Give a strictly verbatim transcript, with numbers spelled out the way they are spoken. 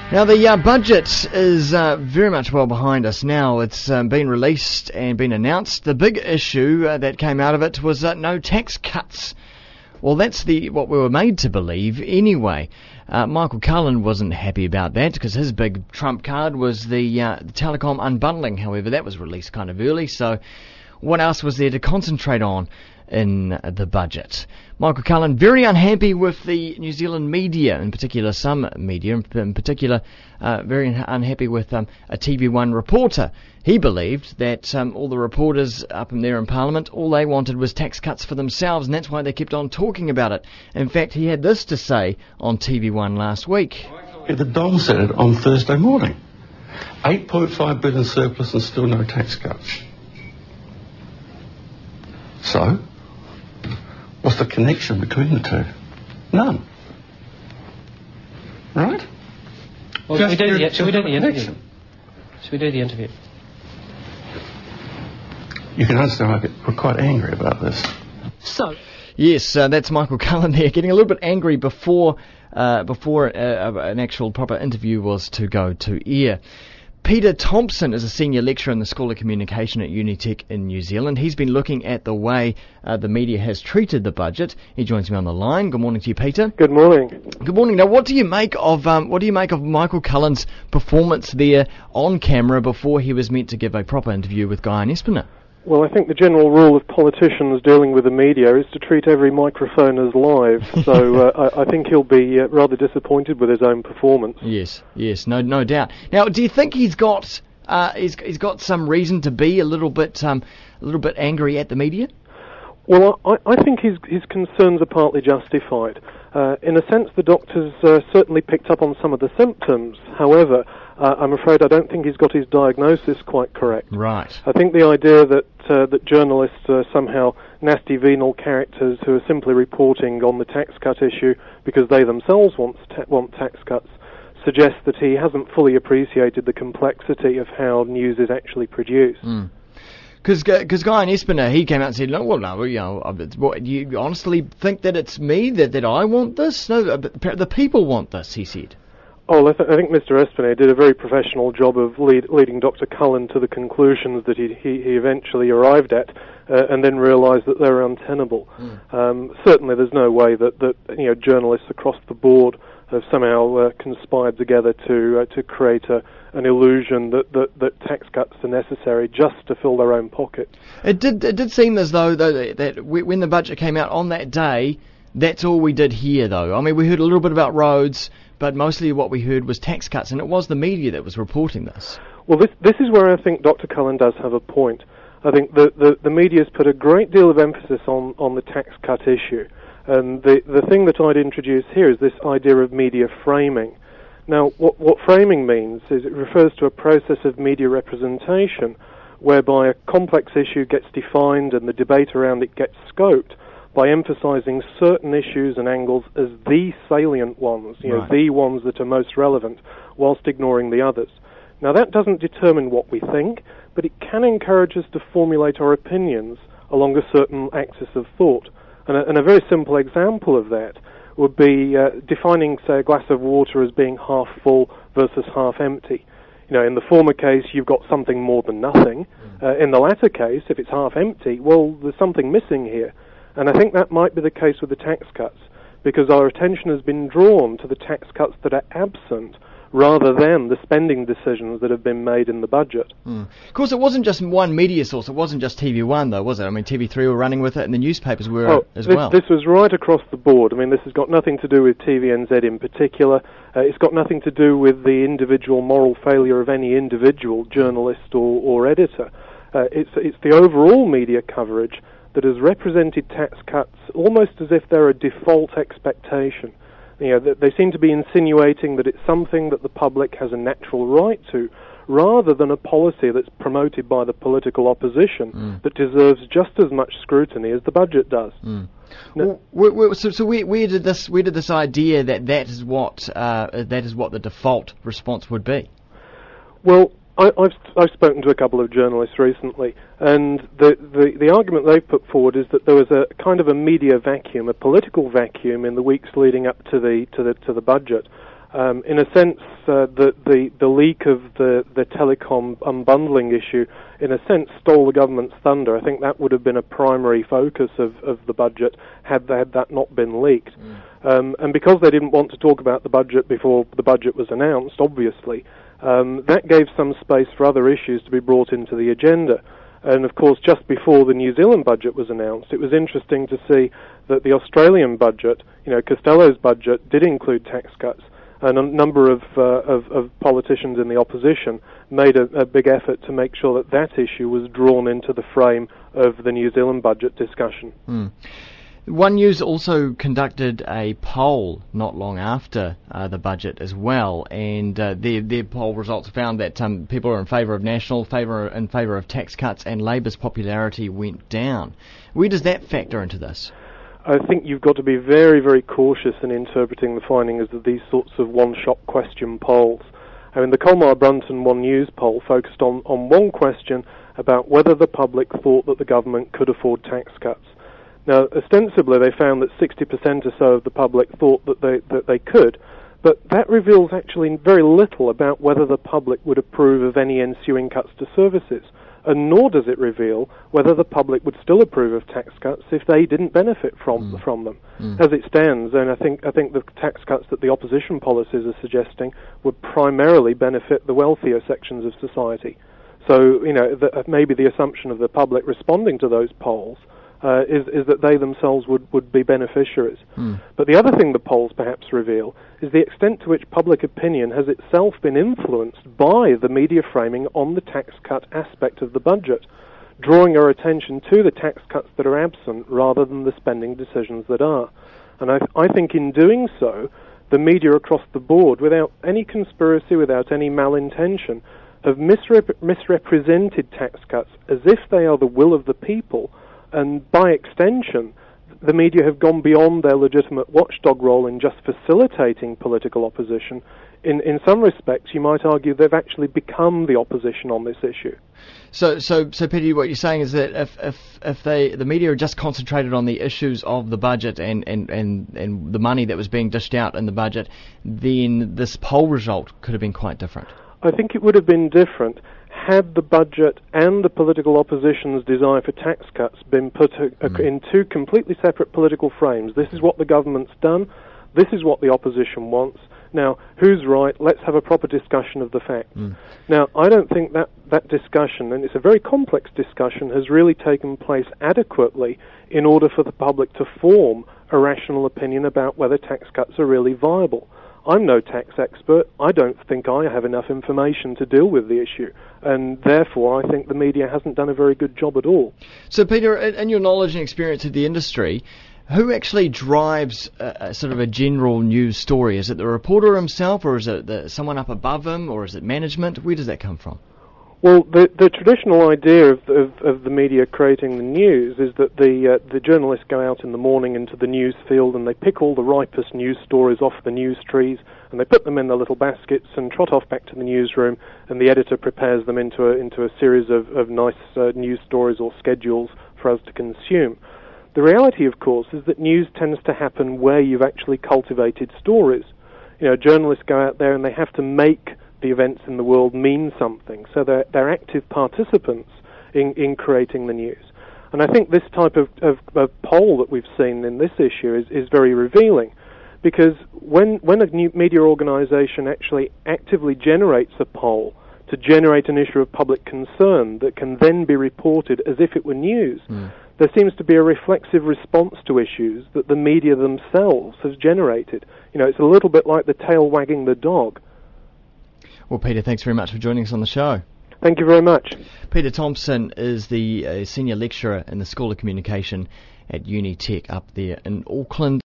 Now, the uh, budget is uh, very much well behind us now. It's um, been released and been announced. The big issue uh, that came out of it was uh, no tax cuts. Well, that's the what we were made to believe anyway. Uh, Michael Cullen wasn't happy about that because his big trump card was the, uh, the telecom unbundling. However, that was released kind of early. So what else was there to concentrate on in the budget? Michael Cullen very unhappy with the New Zealand media, in particular some media, in particular uh, very unhappy with um, a T V one reporter. He believed that um, all the reporters up in there in Parliament, all they wanted was tax cuts for themselves, and that's why they kept on talking about it. In fact, he had this to say on T V one last week. The Dole said it on Thursday morning. eight point five billion surplus and still no tax cuts. So, what's the connection between the two? None. Right? Well, should we do the, should we do the interview? Should we do the interview? You can understand I get, we're quite angry about this. So, yes, uh, that's Michael Cullen there, getting a little bit angry before uh, before uh, an actual proper interview was to go to air. Peter Thompson is a senior lecturer in the School of Communication at Unitec in New Zealand. He's been looking at the way uh, the media has treated the budget. He joins me on the line. Good morning to you, Peter. Good morning. Good morning. Now, what do you make of um, what do you make of Michael Cullen's performance there on camera before he was meant to give a proper interview with Guy Espiner? Well, I think the general rule of politicians dealing with the media is to treat every microphone as live, so uh, I, I think he'll be uh, rather disappointed with his own performance. Yes, yes, no no doubt. Now, do you think he's got uh, he's, he's got some reason to be a little bit um, a little bit angry at the media? Well, I, I think his, his concerns are partly justified. Uh, in a sense, the doctors uh, certainly picked up on some of the symptoms. However, uh, I'm afraid I don't think he's got his diagnosis quite correct. Right. I think the idea that uh, that journalists are somehow nasty venal characters who are simply reporting on the tax cut issue because they themselves want ta- want tax cuts suggests that he hasn't fully appreciated the complexity of how news is actually produced. Mm. Because Guy Espiner, he came out and said, no, well, no, you know, what, you honestly think that it's me, that, that I want this? No, the people want this, he said. Oh, I, th- I think Mister Espiner did a very professional job of lead- leading Doctor Cullen to the conclusions that he, he, he eventually arrived at, uh, and then realised that they were untenable. Mm. Um, certainly there's no way that, that you know journalists across the board have somehow uh, conspired together to uh, to create a an illusion that, that, that tax cuts are necessary just to fill their own pocket. It did it did seem as though, though that, that when the budget came out on that day, that's all we did hear, though. I mean, we heard a little bit about roads, but mostly what we heard was tax cuts, and it was the media that was reporting this. Well, this this is where I think Doctor Cullen does have a point. I think the, the, the media's put a great deal of emphasis on, on the tax cut issue, and the, the thing that I'd introduce here is this idea of media framing. Now, what, what framing means is it refers to a process of media representation whereby a complex issue gets defined and the debate around it gets scoped by emphasizing certain issues and angles as the salient ones, you know, right. the ones that are most relevant, whilst ignoring the others. Now, that doesn't determine what we think, but it can encourage us to formulate our opinions along a certain axis of thought. And a, and a very simple example of that would be uh, defining, say, a glass of water as being half full versus half empty. You know, in the former case, you've got something more than nothing. Uh, in the latter case, if it's half empty, well, there's something missing here. And I think that might be the case with the tax cuts, because our attention has been drawn to the tax cuts that are absent rather than the spending decisions that have been made in the budget. Mm. Of course, it wasn't just one media source. It wasn't just T V one, though, was it? I mean, T V three were running with it, and the newspapers were oh, as this, well. This was right across the board. I mean, this has got nothing to do with T V N Z in particular. Uh, it's got nothing to do with the individual moral failure of any individual journalist or, or editor. Uh, it's, it's the overall media coverage that has represented tax cuts almost as if they're a default expectation. You know, they seem to be insinuating that it's something that the public has a natural right to, rather than a policy that's promoted by the political opposition mm. that deserves just as much scrutiny as the budget does. Mm. Now, well, well, so, so where, where did this where did this idea that that is what uh, that is what the default response would be? Well, I, I've I've spoken to a couple of journalists recently, and the, the, the argument they've put forward is that there was a kind of a media vacuum, a political vacuum in the weeks leading up to the to the to the budget, Um, in a sense, uh, the, the, the leak of the, the telecom unbundling issue, in a sense, stole the government's thunder. I think that would have been a primary focus of, of the budget had, had that not been leaked. Mm. Um, and because they didn't want to talk about the budget before the budget was announced, obviously, um, that gave some space for other issues to be brought into the agenda. And of course, just before the New Zealand budget was announced, it was interesting to see that the Australian budget, you know, Costello's budget, did include tax cuts. And a number of, uh, of, of politicians in the opposition made a, a big effort to make sure that that issue was drawn into the frame of the New Zealand budget discussion. Mm. One News also conducted a poll not long after uh, the budget as well, and uh, their, their poll results found that um, people are in favour of national, favour in favour of tax cuts, and Labour's popularity went down. Where does that factor into this? I think you've got to be very, very cautious in interpreting the findings of these sorts of one-shot question polls. I mean, the Colmar-Brunton One News poll focused on, on one question about whether the public thought that the government could afford tax cuts. Now, ostensibly, they found that sixty percent or so of the public thought that they, that they could, but that reveals actually very little about whether the public would approve of any ensuing cuts to services. And nor does it reveal whether the public would still approve of tax cuts if they didn't benefit from mm. from them. Mm. As it stands, and I think I think the tax cuts that the opposition policies are suggesting would primarily benefit the wealthier sections of society. So, you know, the, maybe the assumption of the public responding to those polls uh, is is that they themselves would, would be beneficiaries. Mm. But the other thing the polls perhaps reveal is the extent to which public opinion has itself been influenced by the media framing on the tax cut aspect of the budget, drawing our attention to the tax cuts that are absent rather than the spending decisions that are. And I, I think in doing so, the media across the board, without any conspiracy, without any malintention, have misrep- misrepresented tax cuts as if they are the will of the people, and by extension, the media have gone beyond their legitimate watchdog role in just facilitating political opposition. In in some respects, you might argue they've actually become the opposition on this issue. So, so, so, Peter, what you're saying is that if if if they the media are just concentrated on the issues of the budget and, and, and, and the money that was being dished out in the budget, then this poll result could have been quite different. I think it would have been different had the budget and the political opposition's desire for tax cuts been put a, a, mm. in two completely separate political frames. This is what the government's done. This is what the opposition wants. Now, who's right? Let's have a proper discussion of the facts. Mm. Now, I don't think that, that discussion, and it's a very complex discussion, has really taken place adequately in order for the public to form a rational opinion about whether tax cuts are really viable. I'm no tax expert. I don't think I have enough information to deal with the issue, and therefore I think the media hasn't done a very good job at all. So, Peter, in your knowledge and experience of the industry, who actually drives a, a sort of a general news story? Is it the reporter himself, or is it the, someone up above him, or is it management? Where does that come from? Well, the, the traditional idea of, of, of the media creating the news is that the uh, the journalists go out in the morning into the news field and they pick all the ripest news stories off the news trees and they put them in their little baskets and trot off back to the newsroom, and the editor prepares them into a, into a series of, of nice uh, news stories or schedules for us to consume. The reality, of course, is that news tends to happen where you've actually cultivated stories. You know, journalists go out there and they have to make the events in the world mean something. So they're, they're active participants in, in creating the news. And I think this type of, of, of poll that we've seen in this issue is, is very revealing, because when, when a new media organization actually actively generates a poll to generate an issue of public concern that can then be reported as if it were news, mm. there seems to be a reflexive response to issues that the media themselves has generated. You know, it's a little bit like the tail wagging the dog. Well, Peter, thanks very much for joining us on the show. Thank you very much. Peter Thompson is the uh, Senior Lecturer in the School of Communication at Unitec up there in Auckland.